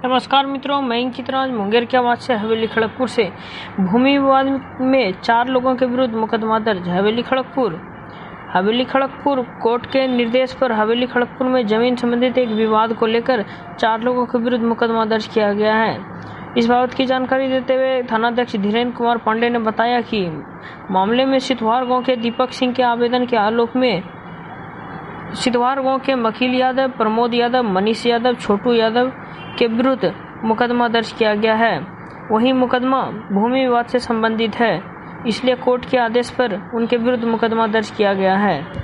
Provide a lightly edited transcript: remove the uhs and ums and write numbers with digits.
नमस्कार मित्रों, मैं इंकित मुंगेर के आवाज से हवेली खड़गपुर से। भूमि विवाद में 4 लोगों के विरुद्ध मुकदमा दर्ज। हवेली खड़गपुर कोर्ट के निर्देश पर हवेली खड़गपुर में जमीन संबंधित एक विवाद को लेकर 4 लोगों के विरुद्ध मुकदमा दर्ज किया गया है। इस बाबत की जानकारी देते हुए थानाध्यक्ष धीरेन्द्र कुमार पांडे ने बताया कि मामले में सितवार गांव के दीपक सिंह के आवेदन के आलोक में सितवार गांव के मखिल यादव, प्रमोद यादव, मनीष यादव, छोटू यादव के विरुद्ध मुकदमा दर्ज किया गया है। वहीं मुकदमा भूमि विवाद से संबंधित है, इसलिए कोर्ट के आदेश पर उनके विरुद्ध मुकदमा दर्ज किया गया है।